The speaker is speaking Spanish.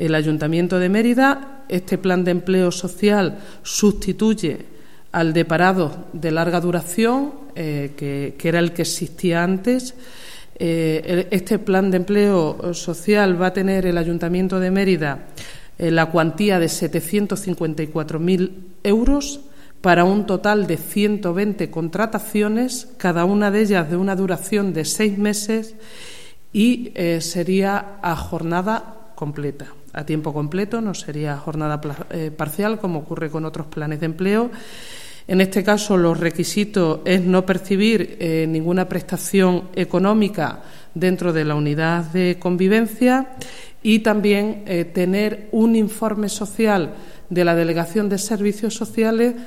el Ayuntamiento de Mérida. Este plan de empleo social sustituye al de parados de larga duración, que era el que existía antes. Este plan de empleo social va a tener el Ayuntamiento de Mérida la cuantía de 754.000 euros para un total de 120 contrataciones, cada una de ellas de una duración de 6 meses y sería a jornada completa, a tiempo completo, no sería jornada parcial como ocurre con otros planes de empleo. En este caso, los requisitos es no percibir ninguna prestación económica dentro de la unidad de convivencia y también tener un informe social de la Delegación de Servicios Sociales